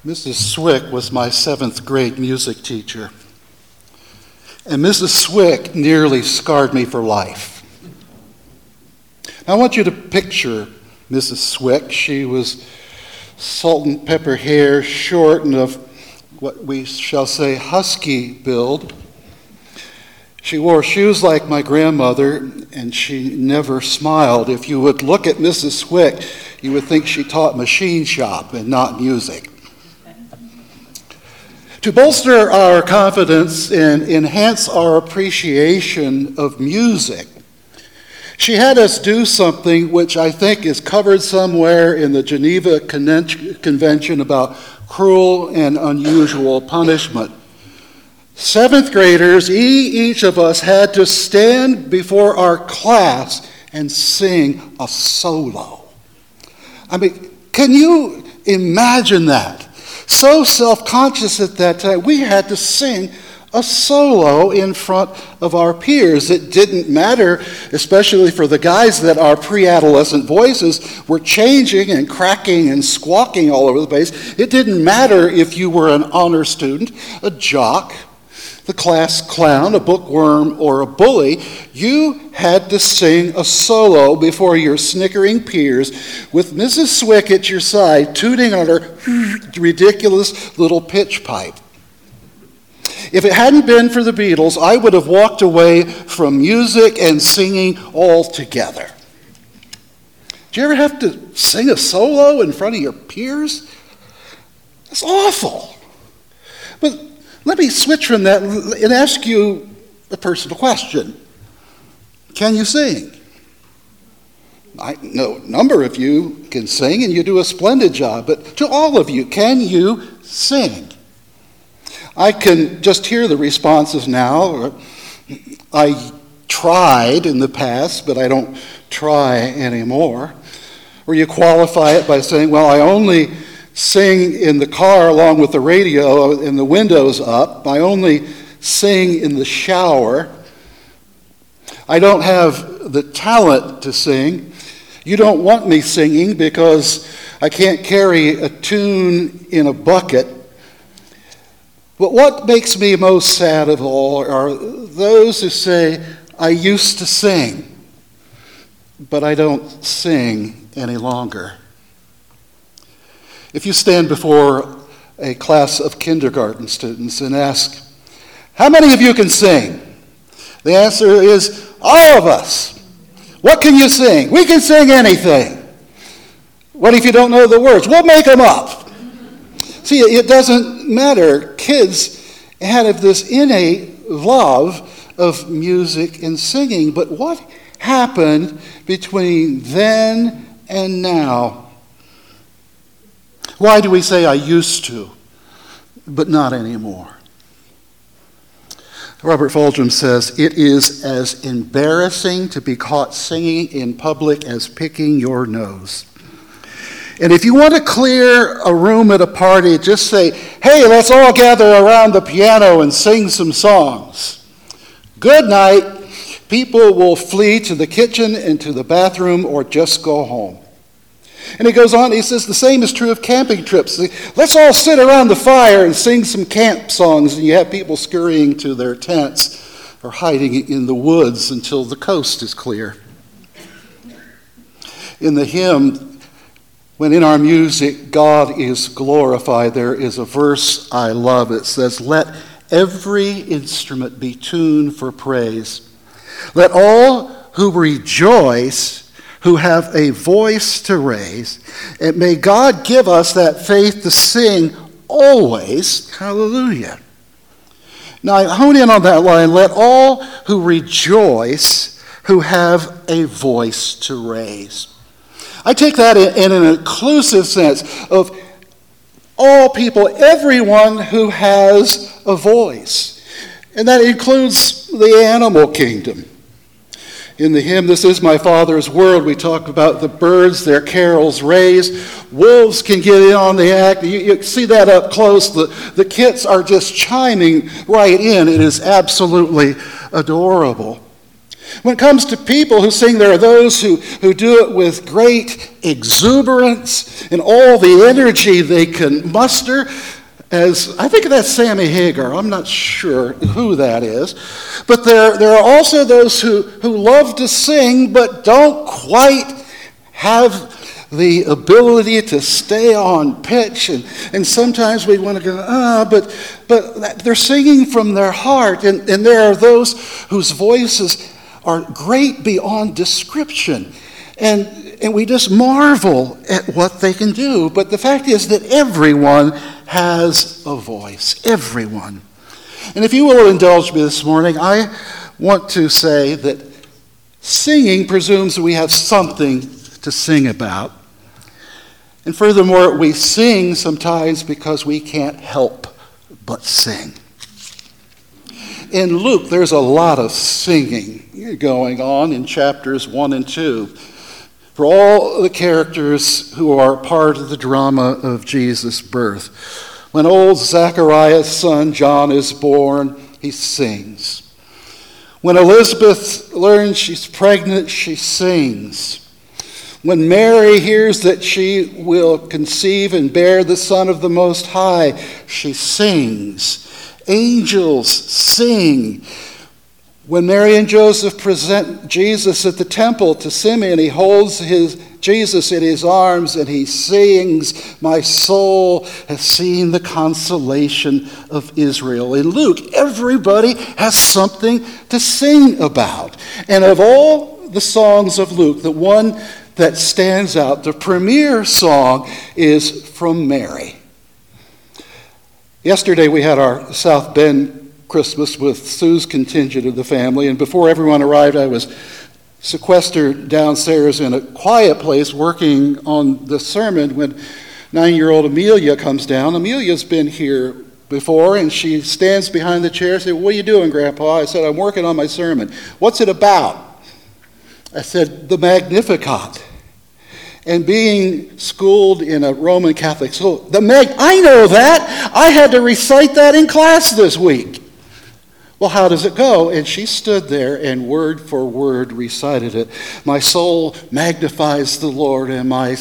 Mrs. Swick was my 7th grade music teacher. And Mrs. Swick nearly scarred me for life. Now, I want you to picture Mrs. Swick. She was salt and pepper hair, short and of what we shall say husky build. She wore shoes like my grandmother, and she never smiled. If you would look at Mrs. Swick, you would think she taught machine shop and not music. To bolster our confidence and enhance our appreciation of music, she had us do something which I think is covered somewhere in the Geneva Convention about cruel and unusual punishment. 7th graders, each of us had to stand before our class and sing a solo. I mean, can you imagine that? So self-conscious at that time, we had to sing a solo in front of our peers. It didn't matter, especially for the guys, that our pre-adolescent voices were changing and cracking and squawking all over the place. It didn't matter if you were an honor student, a jock, the class clown, a bookworm, or a bully. You had to sing a solo before your snickering peers with Mrs. Swick at your side, tooting on her ridiculous little pitch pipe. If it hadn't been for the Beatles, I would have walked away from music and singing altogether. Do you ever have to sing a solo in front of your peers? That's awful. But let me switch from that and ask you a personal question. Can you sing? I know a number of you can sing, and you do a splendid job, but to all of you, can you sing? I can just hear the responses now. I tried in the past, but I don't try anymore. Or you qualify it by saying, well, I only sing in the car along with the radio and the windows up. I only sing in the shower. I don't have the talent to sing. You don't want me singing because I can't carry a tune in a bucket. But what makes me most sad of all are those who say, I used to sing, but I don't sing any longer. If you stand before a class of kindergarten students and ask, how many of you can sing? The answer is, all of us. What can you sing? We can sing anything. What if you don't know the words? We'll make them up. See, it doesn't matter. Kids have this innate love of music and singing, but what happened between then and now? Why do we say I used to, but not anymore? Robert Fulghum says, it is as embarrassing to be caught singing in public as picking your nose. And if you want to clear a room at a party, just say, hey, let's all gather around the piano and sing some songs. Good night. People will flee to the kitchen and to the bathroom or just go home. And he goes on, he says, the same is true of camping trips. Let's all sit around the fire and sing some camp songs, and you have people scurrying to their tents or hiding in the woods until the coast is clear. In the hymn, when in our music God is glorified, there is a verse I love. It says, let every instrument be tuned for praise. Let all who rejoice, who have a voice to raise, and may God give us that faith to sing always, hallelujah. Now I hone in on that line, let all who rejoice, who have a voice to raise. I take that in an inclusive sense of all people, everyone who has a voice. And that includes the animal kingdom. In the hymn, This Is My Father's World, we talk about the birds, their carols raise. Wolves can get in on the act. You see that up close. The kits are just chiming right in. It is absolutely adorable. When it comes to people who sing, there are those who do it with great exuberance and all the energy they can muster. As I think that's Sammy Hagar. I'm not sure who that is. But there are also those who love to sing but don't quite have the ability to stay on pitch. And sometimes we want to go, but they're singing from their heart. And there are those whose voices are great beyond description. And we just marvel at what they can do. But the fact is that everyone has a voice. Everyone. And if you will indulge me this morning, I want to say that singing presumes that we have something to sing about. And furthermore, we sing sometimes because we can't help but sing. In Luke, there's a lot of singing going on in chapters 1 and 2. For all the characters who are part of the drama of Jesus' birth. When old Zechariah's son John is born, he sings. When Elizabeth learns she's pregnant, she sings. When Mary hears that she will conceive and bear the Son of the Most High, she sings. Angels sing. When Mary and Joseph present Jesus at the temple to Simeon, he holds Jesus in his arms and he sings, "My soul has seen the consolation of Israel." In Luke, everybody has something to sing about. And of all the songs of Luke, the one that stands out, the premier song, is from Mary. Yesterday we had our South Bend Christmas with Sue's contingent of the family, and before everyone arrived, I was sequestered downstairs in a quiet place working on the sermon when 9-year-old Amelia comes down. Amelia's been here before, and she stands behind the chair and says, "What are you doing, Grandpa?" I said, "I'm working on my sermon." "What's it about?" I said, "The Magnificat." And being schooled in a Roman Catholic school, I know that. I had to recite that in class this week. Well, how does it go? And she stood there and word for word recited it. "My soul magnifies the Lord, and my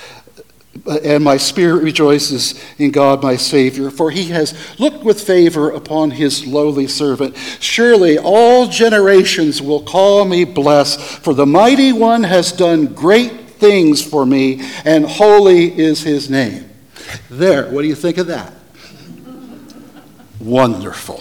spirit rejoices in God my Savior, for he has looked with favor upon his lowly servant. Surely all generations will call me blessed, for the Mighty One has done great things for me, and holy is his name." There, what do you think of that? Wonderful.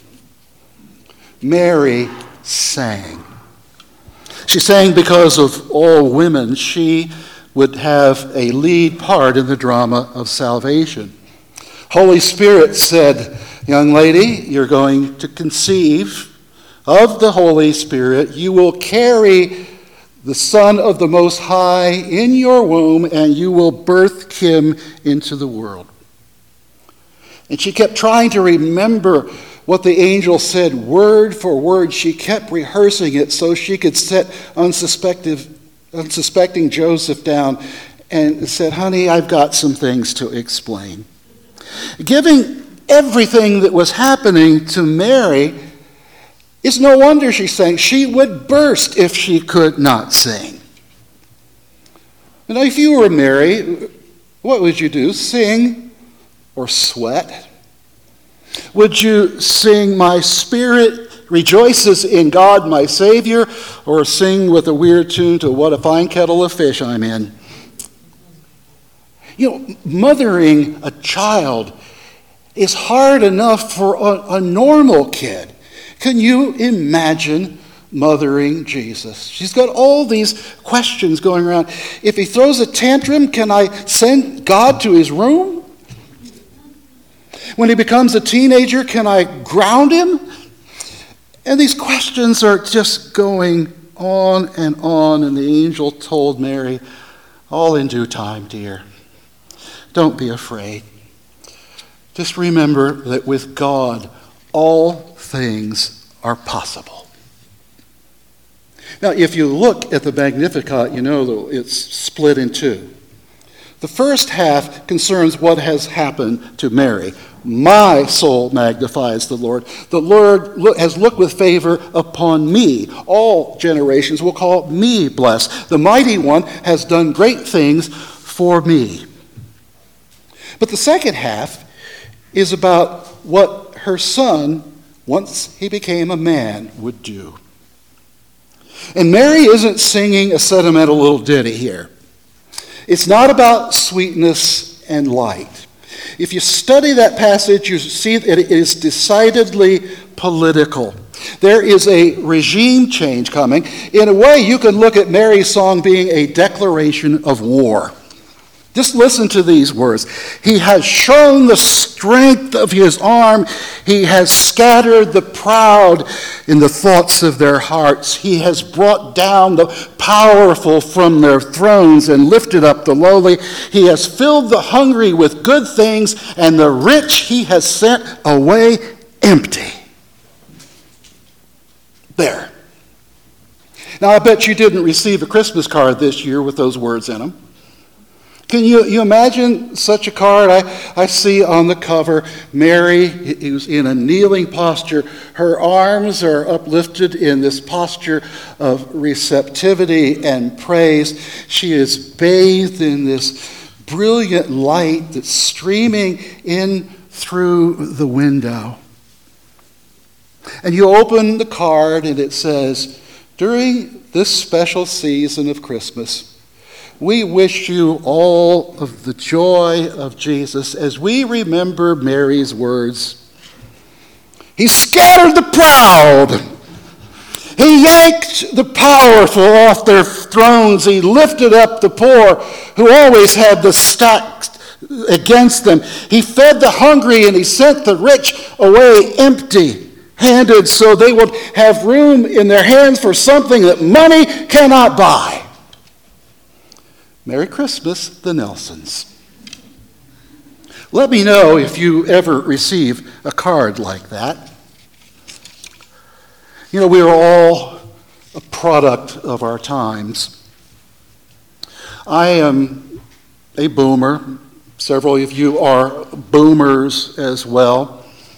Mary sang. She sang because of all women. She would have a lead part in the drama of salvation. Holy Spirit said, "Young lady, you're going to conceive of the Holy Spirit. You will carry the Son of the Most High in your womb, and you will birth him into the world." And she kept trying to remember what the angel said word for word. She kept rehearsing it so she could set unsuspecting Joseph down and said, "Honey, I've got some things to explain." Giving everything that was happening to Mary, it's no wonder she sang. She would burst if she could not sing. Now, if you were Mary, what would you do? Sing or sweat? Would you sing, "My spirit rejoices in God my Savior," or sing with a weird tune to "What a Fine Kettle of Fish I'm In"? You know, mothering a child is hard enough for a normal kid. Can you imagine mothering Jesus? She's got all these questions going around. If he throws a tantrum, can I send God to his room? When he becomes a teenager, can I ground him? And these questions are just going on, and the angel told Mary, "All in due time, dear. Don't be afraid. Just remember that with God, all things are possible." Now, if you look at the Magnificat, you know it's split in two. The first half concerns what has happened to Mary. My soul magnifies the Lord. The Lord has looked with favor upon me. All generations will call me blessed. The Mighty One has done great things for me. But the second half is about what her son, once he became a man, would do. And Mary isn't singing a sentimental little ditty here. It's not about sweetness and light. If you study that passage, you see that it is decidedly political. There is a regime change coming. In a way, you can look at Mary's song being a declaration of war. Just listen to these words. He has shown the strength of his arm. He has scattered the proud in the thoughts of their hearts. He has brought down the powerful from their thrones and lifted up the lowly. He has filled the hungry with good things, and the rich he has sent away empty. There. Now, I bet you didn't receive a Christmas card this year with those words in them. Can you imagine such a card? I see on the cover Mary, who's in a kneeling posture. Her arms are uplifted in this posture of receptivity and praise. She is bathed in this brilliant light that's streaming in through the window. And you open the card and it says, "During this special season of Christmas, we wish you all of the joy of Jesus as we remember Mary's words. He scattered the proud. He yanked the powerful off their thrones. He lifted up the poor who always had the stacks against them. He fed the hungry and he sent the rich away empty-handed so they would have room in their hands for something that money cannot buy." Merry Christmas, the Nelsons. Let me know if you ever receive a card like that. You know, we are all a product of our times. I am a boomer. Several of you are boomers as well.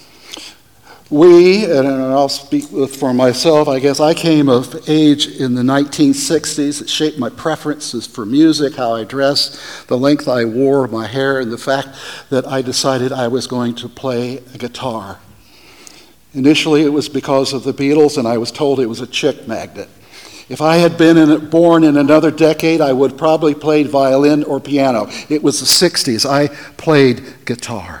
We, and I'll speak for myself, I guess I came of age in the 1960s. It shaped my preferences for music, how I dressed, the length I wore my hair, and the fact that I decided I was going to play a guitar. Initially, it was because of the Beatles, and I was told it was a chick magnet. If I had been born in another decade, I would probably played violin or piano. It was the 60s. I played guitar.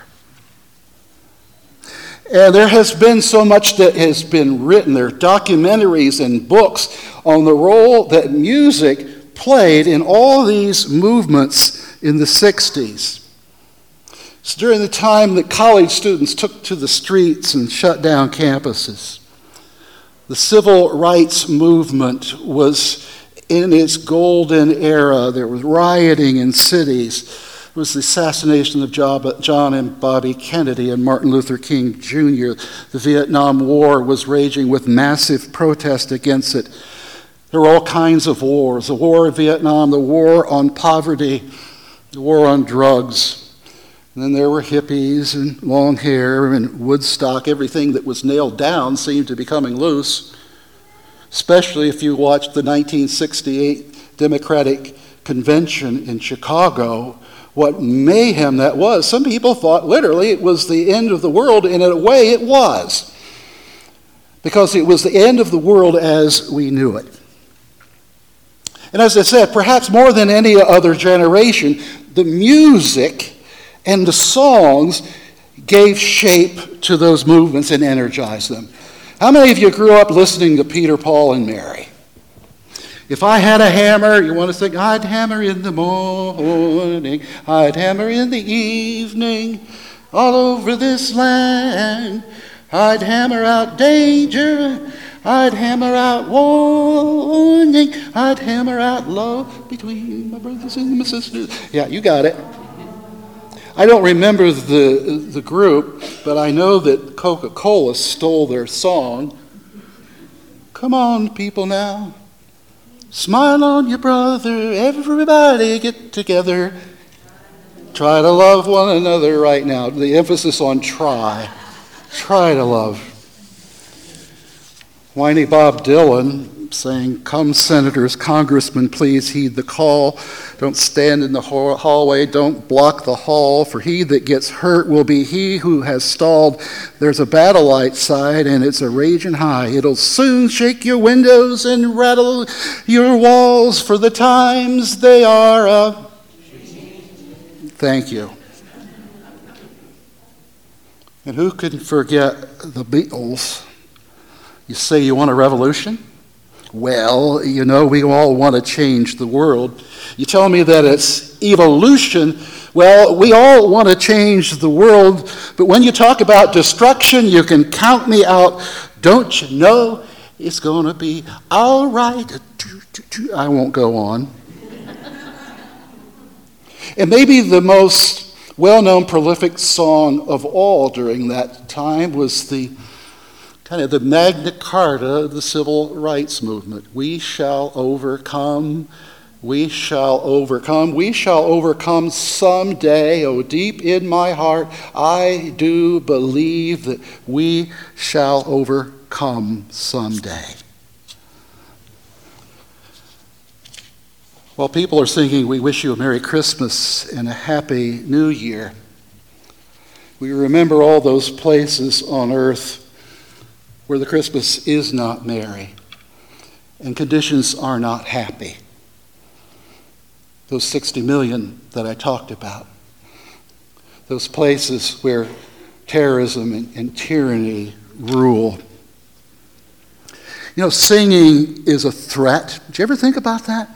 And there has been so much that has been written. There are documentaries and books on the role that music played in all these movements in the 60s. It's during the time that college students took to the streets and shut down campuses. The civil rights movement was in its golden era. There was rioting in cities. It was the assassination of John and Bobby Kennedy and Martin Luther King Jr. The Vietnam War was raging with massive protest against it. There were all kinds of wars. The war in Vietnam, the war on poverty, the war on drugs. And then there were hippies and long hair and Woodstock. Everything that was nailed down seemed to be coming loose, especially if you watched the 1968 Democratic Convention in Chicago. What mayhem that was. Some people thought literally it was the end of the world, and in a way it was. Because it was the end of the world as we knew it. And as I said, perhaps more than any other generation, the music and the songs gave shape to those movements and energized them. How many of you grew up listening to Peter, Paul, and Mary? If I had a hammer, you want to sing, I'd hammer in the morning, I'd hammer in the evening, all over this land. I'd hammer out danger, I'd hammer out warning, I'd hammer out love between my brothers and my sisters. Yeah, you got it. I don't remember the group, but I know that Coca-Cola stole their song. Come on, people now. Smile on your brother, everybody get together. Try to love one another right now. The emphasis on try. Try to love. Whiny Bob Dylan saying, "Come, senators, congressmen, please heed the call. Don't stand in the hallway, don't block the hall, for he that gets hurt will be he who has stalled. There's a battle outside, and it's a raging high. It'll soon shake your windows and rattle your walls, for the times they are a..." Thank you. And who can forget the Beatles? You say you want a revolution? Well, you know, we all want to change the world. You tell me that it's evolution. Well, we all want to change the world, but when you talk about destruction, you can count me out. Don't you know it's going to be all right? I won't go on. And maybe the most well-known prolific song of all during that time was the kind of the Magna Carta of the civil rights movement. We shall overcome, we shall overcome, we shall overcome someday. Oh, deep in my heart, I do believe that we shall overcome someday. While people are singing, "We wish you a Merry Christmas and a Happy New Year," we remember all those places on earth where the Christmas is not merry and conditions are not happy. Those 60 million that I talked about. Those places where terrorism and tyranny rule. You know, singing is a threat. Did you ever think about that?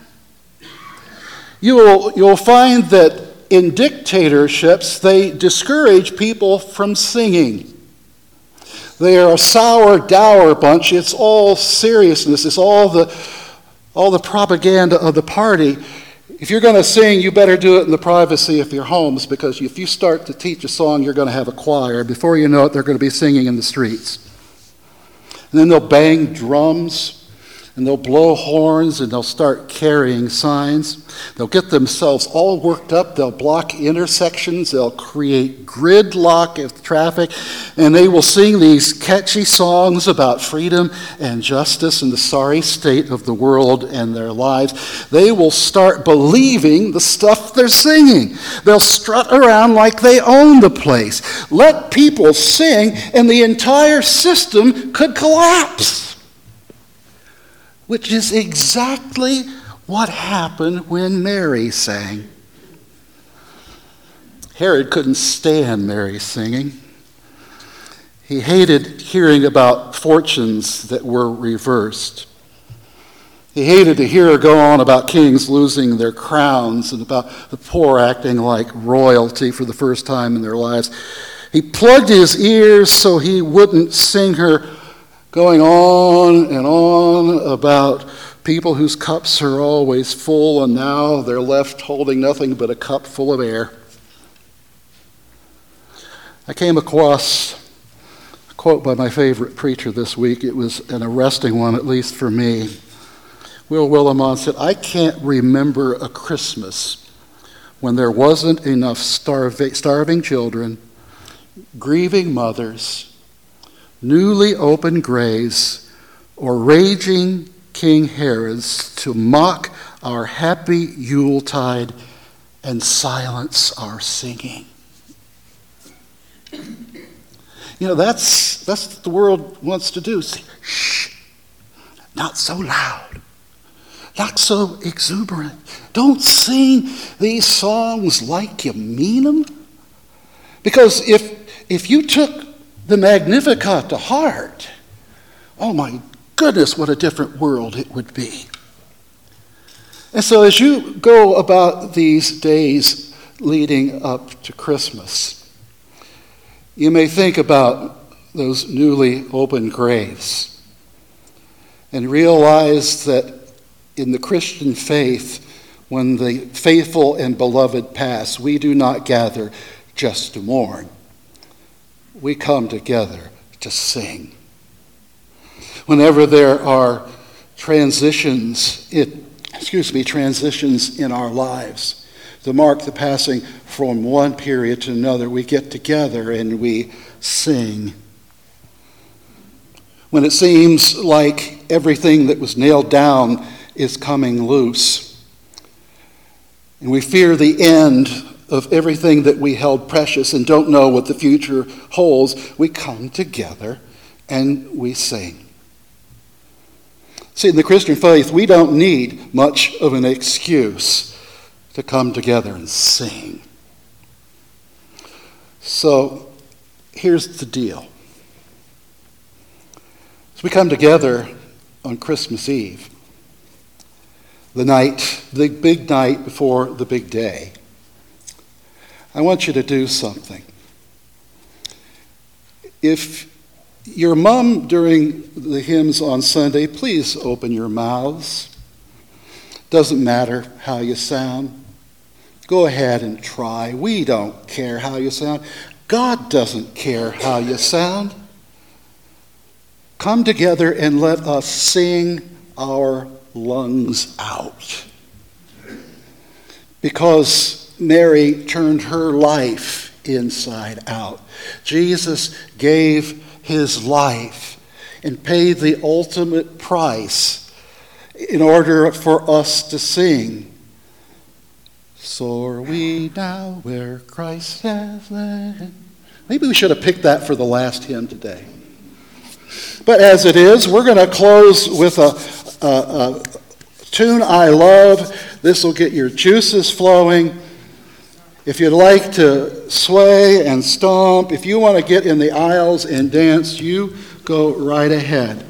You'll find that in dictatorships, they discourage people from singing. They are a sour, dour bunch. It's all seriousness. It's all the propaganda of the party. If you're going to sing, you better do it in the privacy of your homes, because if you start to teach a song, you're going to have a choir. Before you know it, they're going to be singing in the streets. And then they'll bang drums, and they'll blow horns, and they'll start carrying signs. They'll get themselves all worked up. They'll block intersections. They'll create gridlock of traffic, and they will sing these catchy songs about freedom and justice and the sorry state of the world and their lives. They will start believing the stuff they're singing. They'll strut around like they own the place. Let people sing, and the entire system could collapse. Which is exactly what happened when Mary sang. Herod couldn't stand Mary singing. He hated hearing about fortunes that were reversed. He hated to hear her go on about kings losing their crowns and about the poor acting like royalty for the first time in their lives. He plugged his ears so he wouldn't sing her going on and on about people whose cups are always full, and now they're left holding nothing but a cup full of air. I came across a quote by my favorite preacher this week. It was an arresting one, at least for me. Will Willimon said, "I can't remember a Christmas when there wasn't enough starving children, grieving mothers, newly opened graves, or raging King Herods to mock our happy Yuletide and silence our singing." You know, that's what the world wants to do. Shh, not so loud, not so exuberant. Don't sing these songs like you mean them. Because if you took the Magnificat to heart, oh my goodness, what a different world it would be. And so as you go about these days leading up to Christmas, you may think about those newly opened graves and realize that in the Christian faith, when the faithful and beloved pass, we do not gather just to mourn. We come together to sing. Whenever there are transitions in our lives to mark the passing from one period to another, we get together and we sing. When it seems like everything that was nailed down is coming loose, and we fear the end of everything that we held precious and don't know what the future holds, we come together and we sing. See, in the Christian faith, we don't need much of an excuse to come together and sing. So, here's the deal. As we come together on Christmas Eve, the big night before the big day, I want you to do something. If your mom during the hymns on Sunday, please open your mouths. Doesn't matter how you sound. Go ahead and try. We don't care how you sound. God doesn't care how you sound. Come together and let us sing our lungs out. Because Mary turned her life inside out. Jesus gave his life and paid the ultimate price in order for us to sing. Soar we now where Christ has led. Maybe we should have picked that for the last hymn today. But as it is, we're going to close with a tune I love. This will get your juices flowing. If you'd like to sway and stomp, if you want to get in the aisles and dance, you go right ahead.